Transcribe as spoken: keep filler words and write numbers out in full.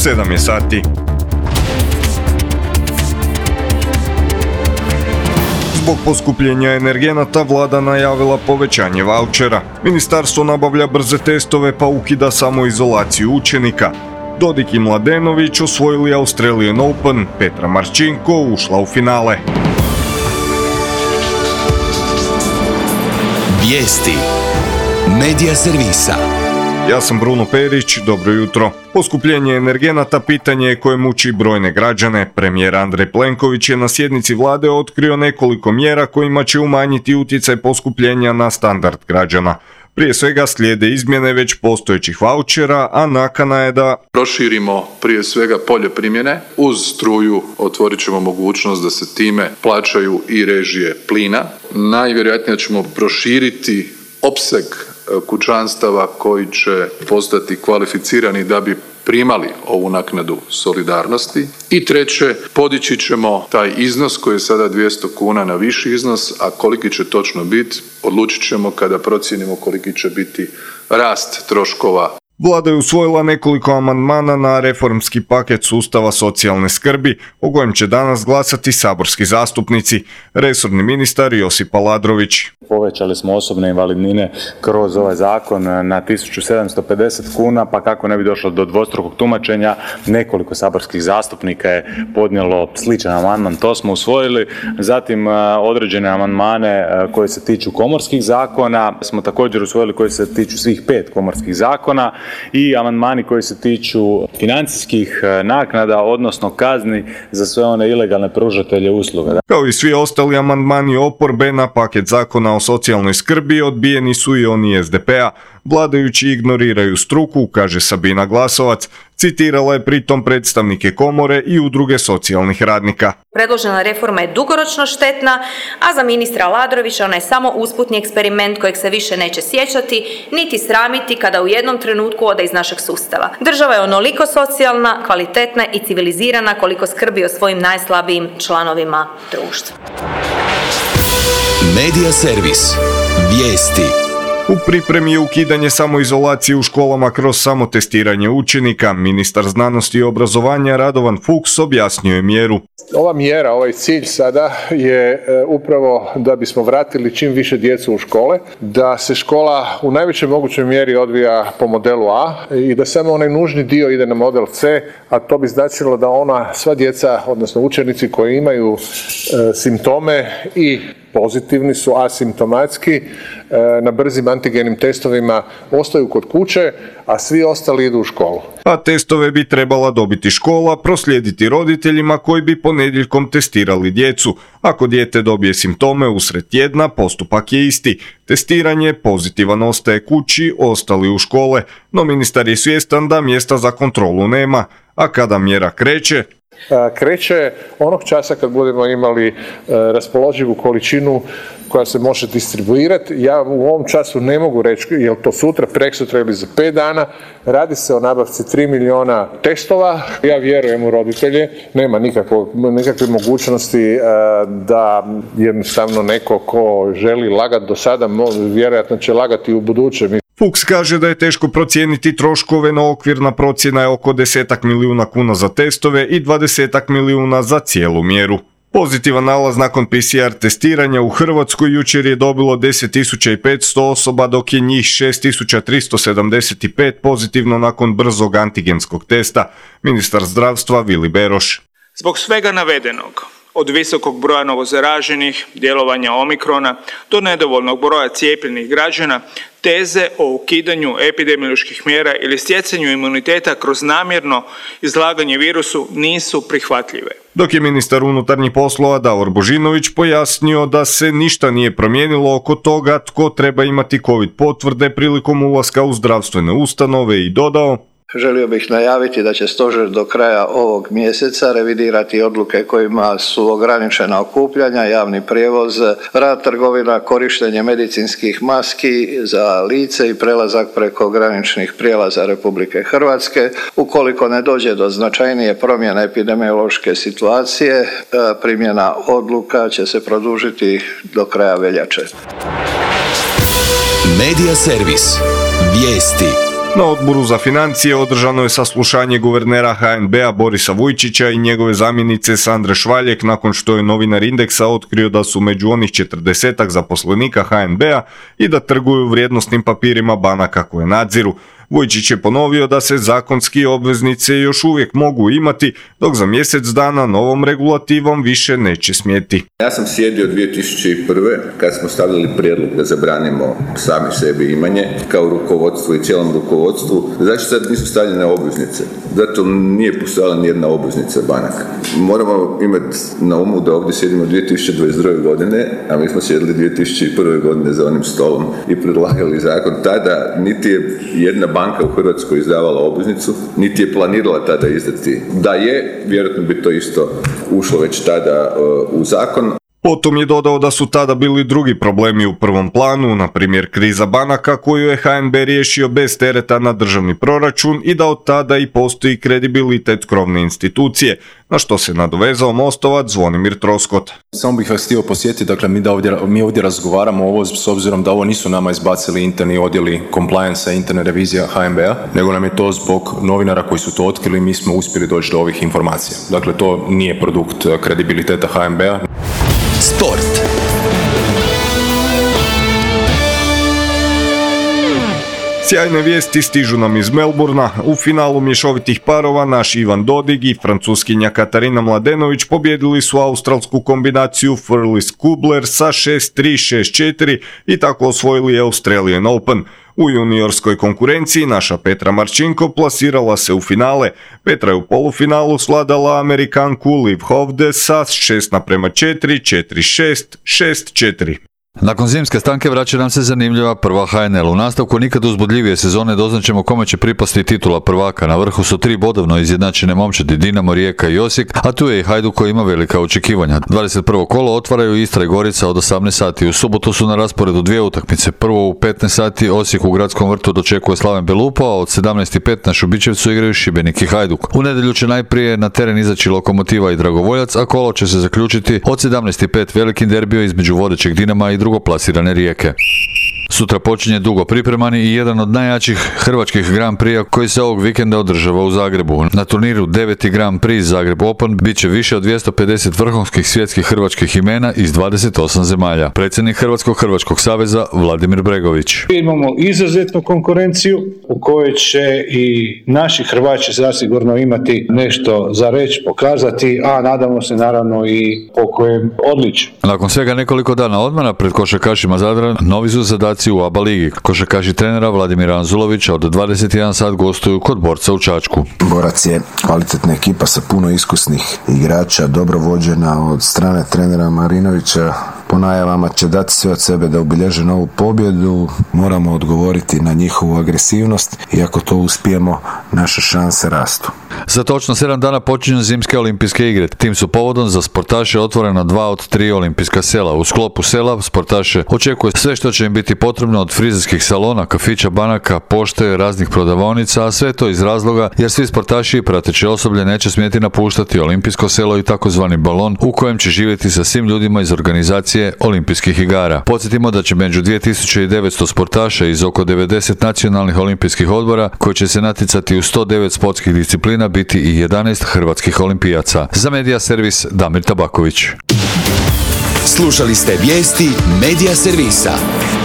sedam je sati. Zbog poskupljenja energenata vlada najavila povećanje vaučera. Ministarstvo nabavlja brze testove pa ukida samoizolaciju učenika. Dodik i Mladenović osvojili Australian Open, Petra Marčinko ušla u finale. Vijesti Medija servisa. Ja sam Bruno Perić, dobro jutro. Poskupljenje energenata pitanje je koje muči brojne građane. Premijer Andrej Plenković je na sjednici vlade otkrio nekoliko mjera kojima će umanjiti utjecaj poskupljenja na standard građana. Prije svega slijede izmjene već postojećih vaučera, a nakana je da proširimo prije svega polje primjene. Uz struju otvorit ćemo mogućnost da se time plaćaju i režije plina. Najvjerojatnije ćemo proširiti opseg kućanstava koji će postati kvalificirani da bi primali ovu naknadu solidarnosti. I treće, podići ćemo taj iznos koji je sada dvjesto kuna na viši iznos, a koliki će točno biti, odlučit ćemo kada procijenimo koliki će biti rast troškova. Vlada je usvojila nekoliko amandmana na reformski paket sustava socijalne skrbi, o kojem će danas glasati saborski zastupnici. Resorni ministar Josip Aladrović. Povećali smo osobne invalidnine kroz ovaj zakon na tisuću sedamsto pedeset kuna, pa kako ne bi došlo do dvostrukog tumačenja, nekoliko saborskih zastupnika je podnijelo sličan amandman, to smo usvojili. Zatim određene amandmane koje se tiču komorskih zakona smo također usvojili, koji se tiču svih pet komorskih zakona, i amandmani koji se tiču financijskih naknada, odnosno kazni za sve one ilegalne pružatelje usluga. Kao i svi ostali amandmani oporbe na paket zakona o socijalnoj skrbi, odbijeni su i oni es de pe a. Vladajući ignoriraju struku, kaže Sabina Glasovac. Citirala je pritom predstavnike komore i udruge socijalnih radnika. Predložena reforma je dugoročno štetna, a za ministra Aladrovića ona je samo usputni eksperiment kojeg se više neće sjećati, niti sramiti kada u jednom trenutku ode iz našeg sustava. Država je onoliko socijalna, kvalitetna i civilizirana koliko skrbi o svojim najslabijim članovima društva. Medija servis. Vijesti. U pripremi je ukidanje samoizolacije u školama kroz samotestiranje učenika. Ministar znanosti i obrazovanja Radovan Fuchs objasnio je mjeru. Ova mjera, ovaj cilj sada je upravo da bismo vratili čim više djecu u škole, da se škola u najvećoj mogućoj mjeri odvija po modelu A i da samo onaj nužni dio ide na model C, a to bi značilo da ona sva djeca, odnosno učenici koji imaju e, simptome i pozitivni su, asimptomatski, na brzim antigenim testovima ostaju kod kuće, a svi ostali idu u školu. A testove bi trebala dobiti škola, proslijediti roditeljima koji bi ponedjeljkom testirali djecu. Ako dijete dobije simptome usred tjedna, postupak je isti. Testiranje pozitivan ostaje kući, ostali u škole, no ministar je svjestan da mjesta za kontrolu nema. A kada mjera kreće? Kreće onog časa kad budemo imali raspoloživu količinu koja se može distribuirati. Ja u ovom času ne mogu reći je li to sutra, preksutra ili za pet dana. Radi se o nabavci tri milijuna testova. Ja vjerujem u roditelje, nema nikakvo, nikakve mogućnosti da jednostavno neko ko želi lagati do sada, vjerojatno će lagati u buduće. Fuchs kaže da je teško procijeniti troškove, no okvirna procjena je oko desetak milijuna kuna za testove i dvadesetak milijuna za cijelu mjeru. Pozitivan nalaz nakon pe ce er testiranja u Hrvatskoj jučer je dobilo deset tisuća petsto osoba, dok je njih šest tisuća tristo sedamdeset pet pozitivno nakon brzog antigenskog testa. Ministar zdravstva Vili Beroš. Zbog svega navedenog, od visokog broja novozaraženih, djelovanja omikrona, do nedovoljnog broja cijepljenih građana, teze o ukidanju epidemioloških mjera ili stjecanju imuniteta kroz namjerno izlaganje virusu nisu prihvatljive. Dok je ministar unutarnjih poslova Davor Božinović pojasnio da se ništa nije promijenilo oko toga tko treba imati covid potvrde prilikom ulaska u zdravstvene ustanove i dodao: Želio bih najaviti da će stožer do kraja ovog mjeseca revidirati odluke kojima su ograničena okupljanja, javni prijevoz, rad trgovina, korištenje medicinskih maski za lice i prelazak preko graničnih prijelaza Republike Hrvatske. Ukoliko ne dođe do značajnije promjene epidemiološke situacije, primjena odluka će se produžiti do kraja veljače. Medija servis. Vijesti. Na Odboru za financije održano je saslušanje guvernera ha en be-a Borisa Vujčića i njegove zamjenice Sandre Švaljek nakon što je novinar Indeksa otkrio da su među onih četrdesetak zaposlenika ha en be-a i da trguju vrijednosnim papirima banaka koje nadziru. Vujčić je ponovio da se zakonski obveznice još uvijek mogu imati, dok za mjesec dana novom regulativom više neće smjeti. Ja sam sjedio dvije tisuće prve kad smo stavili prijedlog da zabranimo sami sebi imanje kao rukovodstvo i cijelom rukovodstvu. Znači sad nisu stavljene obveznice, zato nije postojala nijedna obveznica banaka. Moramo imati na umu da ovdje sjedimo dvije tisuće dvadeset druge godine, a mi smo sjedili dvije tisuće prve godine za onim stolom i predlagali zakon. Tada niti je jedna banka u Hrvatskoj izdavala obveznicu, niti je planirala tada izdati. Da je, vjerojatno bi to isto ušlo već tada uh, u zakon. Potom je dodao da su tada bili drugi problemi u prvom planu, na primjer kriza banaka koju je ha en be riješio bez tereta na državni proračun i da od tada i postoji kredibilitet krovne institucije, na što se nadovezao Mostovac Zvonimir Troskot. Samo bih vas htio posjetiti, dakle mi, da ovdje, mi ovdje razgovaramo ovo s obzirom da ovo nisu nama izbacili interni odjeli compliance, interne revizija ha en be-a, nego nam je to zbog novinara koji su to otkrili i mi smo uspjeli doći do ovih informacija. Dakle, to nije produkt kredibiliteta ha en be-a. Sport. Sjajne vijesti stižu nam iz Melbourna. U finalu mješovitih parova naš Ivan Dodig i francuskinja Katarina Mladenović pobjedili su australsku kombinaciju Furley-Kubler sa šest tri šest četiri i tako osvojili Australian Open. U juniorskoj konkurenciji naša Petra Marčinko plasirala se u finale. Petra je u polufinalu svladala Amerikanku Liv Hovde sa šest naprema četiri, četiri šest, šest četiri. Nakon zimske stanke vraća nam se zanimljiva prva ha en el. U nastavku nikad uzbudljivije sezone doznaćemo kome će pripasti titula prvaka. Na vrhu su tri bodovno izjednačene momčadi Dinamo, Rijeka i Osijek, a tu je i Hajduk koji ima velika očekivanja. dvadeset prvo kolo otvaraju Istra i Gorica od osamnaest sati. U subotu su na rasporedu dvije utakmice. Prvo u petnaest sati Osijek u Gradskom vrtu dočekuje Slaven Belupo, a od sedamnaest i pet na Šubićevcu igraju Šibenik i Hajduk. U nedjelju će najprije na teren izaći Lokomotiva i Dragovoljac, a kolo će se zaključiti od sedamnaest i pet velikim derbijom između vodećeg Dinama i drugoplasirane Rijeke. Sutra počinje dugo pripremani i jedan od najjačih hrvatskih Grand Prix koji se ovog vikenda održava u Zagrebu. Na turniru deveti Grand Prix Zagreb Open bit će više od dvjesto pedeset vrhunskih svjetskih hrvačkih imena iz dvadeset osam zemalja. Predsjednik Hrvatskog Hrvačkog saveza Vladimir Bregović. Imamo izuzetnu konkurenciju u kojoj će i naši Hrvaći zasigurno imati nešto za reći, pokazati, a nadamo se naravno i po kojem odličju. Nakon svega nekoliko dana odmora pred košarkašima Zadra novi su zadaci u A B A ligi. Košarkaši trenera Vladimira Anzulovića od dvadeset jedan sat gostuju kod Borca u Čačku. Borac je kvalitetna ekipa sa puno iskusnih igrača, dobro vođena od strane trenera Marinovića. Po najavama će dati sve od sebe da obilježe novu pobjedu. Moramo odgovoriti na njihovu agresivnost i ako to uspijemo, naše šanse rastu. Za točno sedam dana počinju zimske olimpijske igre. Tim su povodom za sportaše otvorena dva od tri olimpijska sela. U sklopu sela sportaše očekuje sve što će im biti potrebno od frizerskih salona, kafića, banaka, pošte, raznih prodavaonica, a sve to iz razloga jer svi sportaši i prateće osoblje neće smjeti napuštati olimpijsko selo i takozvani balon u kojem će živjeti sa svim ljudima iz organizacije olimpijskih igara. Podsjetimo da će među dvije tisuće devetsto sportaša iz oko devedeset nacionalnih olimpijskih odbora koji će se natjecati u sto devet sportskih disciplina biti i jedanaest hrvatskih olimpijaca. Za Medija servis Damir Tabaković. Slušali ste vijesti Medija servisa.